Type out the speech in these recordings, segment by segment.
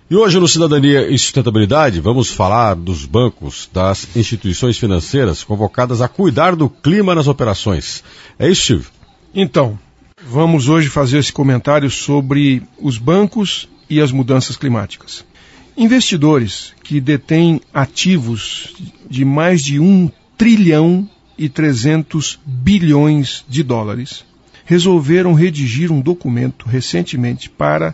E hoje no Cidadania e Sustentabilidade vamos falar dos bancos, das instituições financeiras convocadas a cuidar do clima nas operações. É isso, Silvio? Então, vamos hoje fazer esse comentário sobre os bancos e as mudanças climáticas. Investidores que detêm ativos de mais de 1 trilhão e 300 bilhões de dólares resolveram redigir um documento recentemente para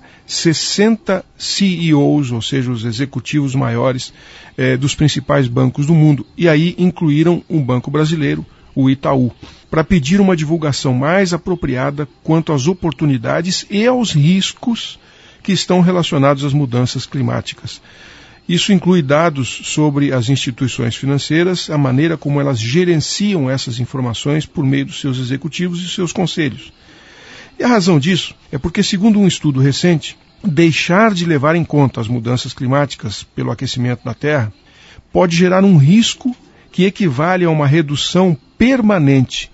60 CEOs, ou seja, os executivos maiores dos principais bancos do mundo, e aí incluíram um banco brasileiro, o Itaú, para pedir uma divulgação mais apropriada quanto às oportunidades e aos riscos que estão relacionados às mudanças climáticas. Isso inclui dados sobre as instituições financeiras, a maneira como elas gerenciam essas informações por meio dos seus executivos e seus conselhos. E a razão disso é porque, segundo um estudo recente, deixar de levar em conta as mudanças climáticas pelo aquecimento da Terra pode gerar um risco que equivale a uma redução permanente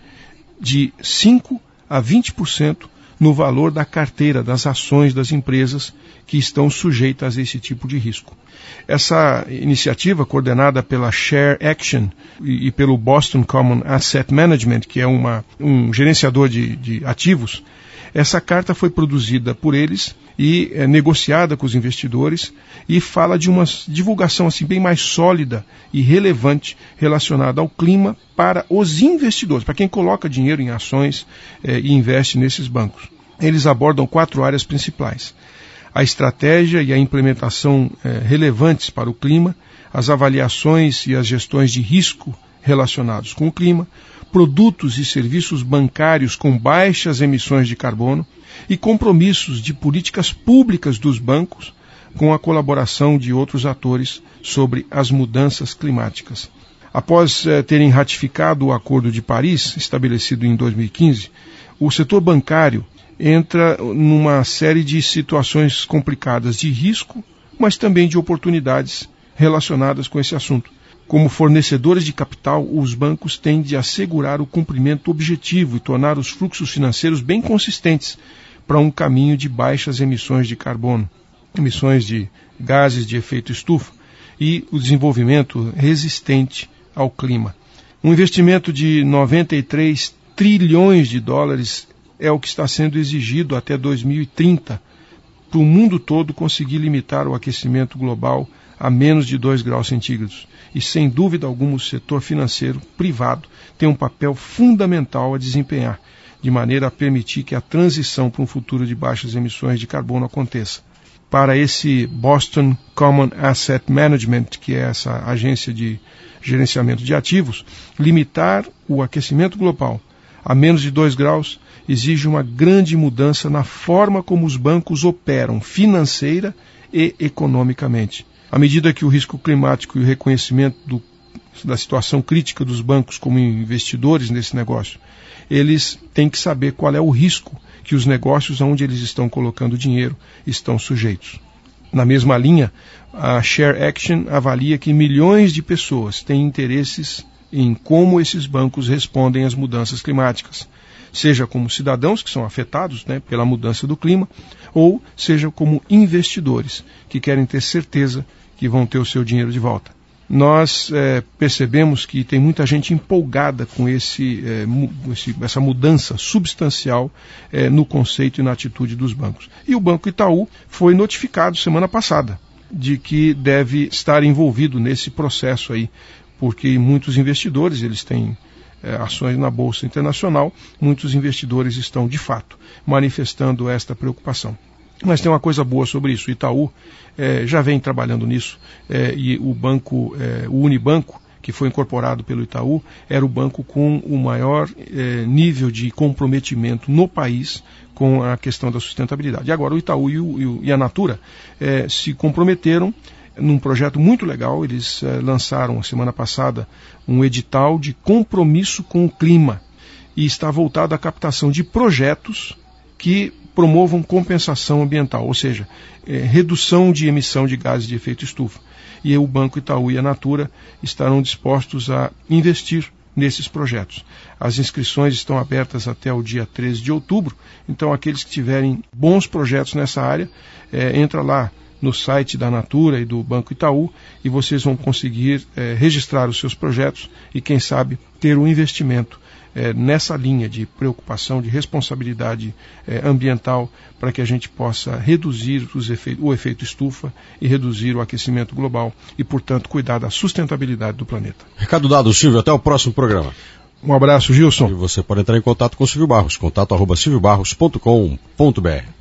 de 5% a 20% no valor da carteira das ações das empresas que estão sujeitas a esse tipo de risco. Essa iniciativa, coordenada pela Share Action e pelo Boston Common Asset Management, que é um gerenciador de ativos, essa carta foi produzida por eles e negociada com os investidores e fala de uma divulgação assim, bem mais sólida e relevante relacionada ao clima para os investidores, para quem coloca dinheiro em ações e investe nesses bancos. Eles abordam 4 áreas principais: a estratégia e a implementação relevantes para o clima, as avaliações e as gestões de risco relacionados com o clima, produtos e serviços bancários com baixas emissões de carbono e compromissos de políticas públicas dos bancos com a colaboração de outros atores sobre as mudanças climáticas. Após terem ratificado o Acordo de Paris, estabelecido em 2015, o setor bancário entra numa série de situações complicadas de risco, mas também de oportunidades relacionadas com esse assunto. Como fornecedores de capital, os bancos têm de assegurar o cumprimento objetivo e tornar os fluxos financeiros bem consistentes para um caminho de baixas emissões de carbono, emissões de gases de efeito estufa e o desenvolvimento resistente ao clima. Um investimento de 93 trilhões de dólares é o que está sendo exigido até 2030 para o mundo todo conseguir limitar o aquecimento global a menos de 2 graus centígrados. E, sem dúvida alguma, o setor financeiro privado tem um papel fundamental a desempenhar, de maneira a permitir que a transição para um futuro de baixas emissões de carbono aconteça. Para esse Boston Common Asset Management, que é essa agência de gerenciamento de ativos, limitar o aquecimento global a menos de 2 graus exige uma grande mudança na forma como os bancos operam financeira e economicamente. À medida que o risco climático e o reconhecimento da situação crítica dos bancos como investidores nesse negócio, eles têm que saber qual é o risco que os negócios onde eles estão colocando dinheiro estão sujeitos. Na mesma linha, a Share Action avalia que milhões de pessoas têm interesses em como esses bancos respondem às mudanças climáticas, seja como cidadãos que são afetados pela mudança do clima, ou seja como investidores que querem ter certeza que vão ter o seu dinheiro de volta. Nós percebemos que tem muita gente empolgada com essa mudança substancial no conceito e na atitude dos bancos. E o Banco Itaú foi notificado semana passada de que deve estar envolvido nesse processo aí, porque muitos investidores, eles têm ações na Bolsa Internacional, muitos investidores estão, de fato, manifestando esta preocupação. Mas tem uma coisa boa sobre isso: o Itaú já vem trabalhando nisso, e o Unibanco, que foi incorporado pelo Itaú, era o banco com o maior nível de comprometimento no país com a questão da sustentabilidade. E agora o Itaú e a Natura se comprometeram num projeto muito legal. Eles lançaram, a semana passada, um edital de compromisso com o clima, e está voltado à captação de projetos que promovam compensação ambiental, ou seja, redução de emissão de gases de efeito estufa. E o Banco Itaú e a Natura estarão dispostos a investir nesses projetos. As inscrições estão abertas até o dia 13 de outubro, então aqueles que tiverem bons projetos nessa área, entra lá no site da Natura e do Banco Itaú, e vocês vão conseguir registrar os seus projetos e, quem sabe, ter um investimento nessa linha de preocupação, de responsabilidade ambiental, para que a gente possa reduzir o efeito estufa e reduzir o aquecimento global e, portanto, cuidar da sustentabilidade do planeta. Recado dado, Silvio. Até o próximo programa. Um abraço, Gilson. E você pode entrar em contato com o Silvio Barros, contato@silviobarros.com.br.